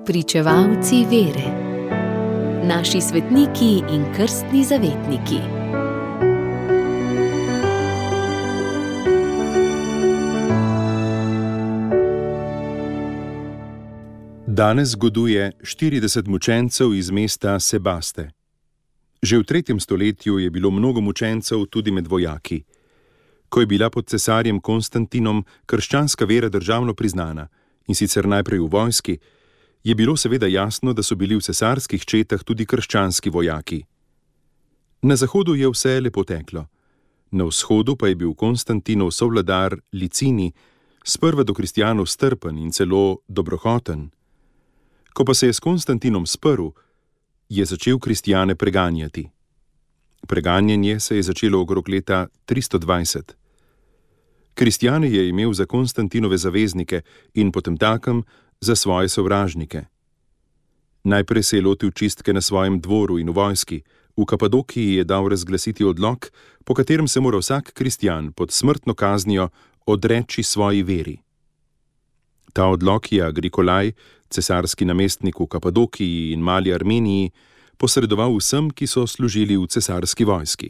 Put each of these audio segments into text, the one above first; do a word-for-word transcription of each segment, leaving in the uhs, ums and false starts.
Pričevalci vere. Naši svetniki in krstni zavetniki. Danes zgoduje štirideset mučencev iz mesta Sebaste. Že v tretjem stoletju je bilo mnogo mučencev tudi med vojaki. Ko je bila pod cesarjem Konstantinom krščanska vera državno priznana, in sicer najprej v vojski, je bilo seveda jasno, da so bili v cesarskih četah tudi krščanski vojaki. Na zahodu je vse lepo teklo. Na vzhodu pa je bil Konstantinov sovladar Licini sprva do kristjanov strpen in celo dobrohoten. Ko pa se je s Konstantinom sprl, je začel kristjane preganjati. Preganjanje se je začelo okrog leta tristo dvajset. Kristjane je imel za Konstantinove zaveznike in potemtakem za svoje sovražnike. Najprej se je lotil čistke na svojem dvoru in v vojski. V Kapadokiji je dal razglasiti odlok, po katerem se mora vsak kristjan pod smrtno kaznijo odreči svoji veri. Ta odlok je Agrikolaj, cesarski namestnik v Kapadokiji in Mali Armeniji, posredoval vsem, ki so služili v cesarski vojski.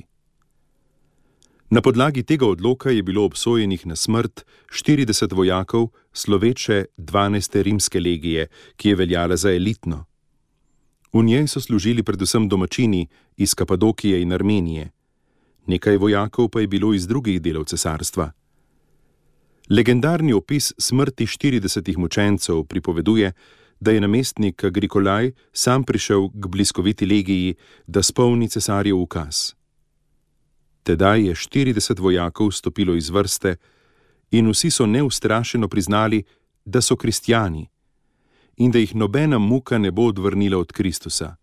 Na podlagi tega odloka je bilo obsojenih na smrt štirideset vojakov sloveče dvanajste rimske legije, ki je veljala za elitno. V njej so služili predvsem domačini iz Kapadokije in Armenije. Nekaj vojakov pa je bilo iz drugih delov cesarstva. Legendarni opis smrti štiridesetih mučencev pripoveduje, da je namestnik Agrikolaj sam prišel k bliskoviti legiji, da spolni cesarjev ukaz. Tedaj je štirideset vojakov stopilo iz vrste in vsi so neustrašeno priznali, da so kristjani in da jih nobena muka ne bo odvrnila od Kristusa.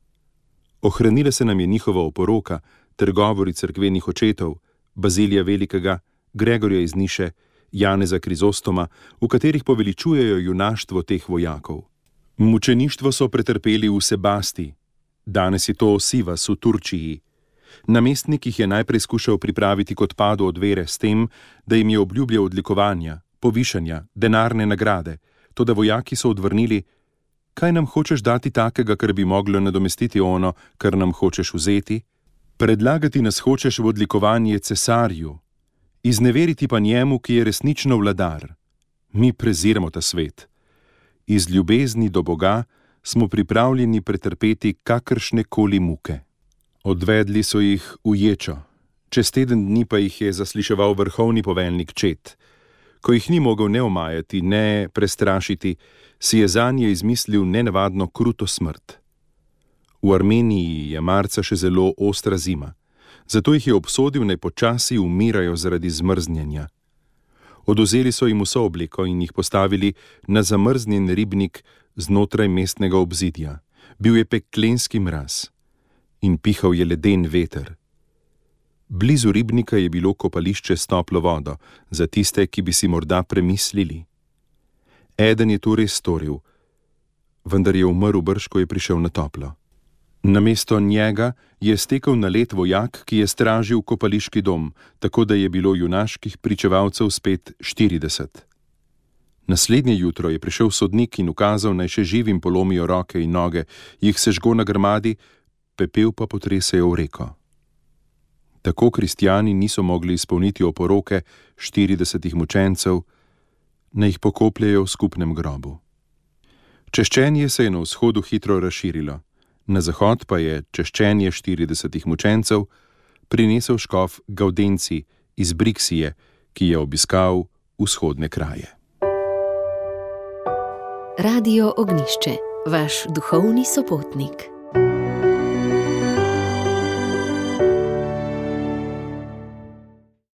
Ohranila se nam je njihova oporoka ter govori cerkvenih očetov, Bazilija Velikega, Gregorja iz Niše, Janeza Krizostoma, v katerih poveličujejo junaštvo teh vojakov. Mučeništvo so pretrpeli v Sebasti, danes je to Sivas v Turčiji. Namestnik jih je najprej skušal pripraviti k odpadu od vere s tem, da jim je obljubljal odlikovanja, povišanja, denarne nagrade, toda vojaki so odvrnili: kaj nam hočeš dati takega, kar bi moglo nadomestiti ono, kar nam hočeš vzeti? Predlagati nas hočeš v odlikovanje cesarju, izneveriti pa njemu, ki je resnično vladar. Mi preziramo ta svet. Iz ljubezni do Boga smo pripravljeni pretrpeti kakršne koli muke. Odvedli so jih v ječo, čez teden dni pa jih je zasliševal vrhovni poveljnik čet. Ko jih ni mogel ne omajati, ne prestrašiti, si je zanje izmislil nenavadno kruto smrt. V Armeniji je marca še zelo ostra zima, zato jih je obsodil, naj počasi umirajo zaradi zmrznjenja. Odvzeli so jim vso obleko in jih postavili na zamrznjen ribnik znotraj mestnega obzidja. Bil je peklenski mraz in pihal je leden veter. Blizu ribnika je bilo kopališče s toplo vodo, za tiste, ki bi si morda premislili. Eden je to res storil, vendar je umrl brž, ko je prišel na toplo. Namesto njega je stekel na led vojak, ki je stražil kopališki dom, tako da je bilo junaških pričevalcev spet štirideset. Naslednje jutro je prišel sodnik in ukazal, naj še živim polomijo roke in noge, jih sežgo na grmadi, pepel pa potresejo v reko. Tako kristjani niso mogli izpolniti oporoke štiridesetih mučencev, naj jih pokopljejo v skupnem grobu. Češčenje se je na vzhodu hitro razširilo, na zahod pa je češčenje štiridesetih mučencev prinesel škof Gaudenci iz Briksije, ki je obiskal vzhodne kraje. Radio Ognjišče, vaš duhovni sopotnik.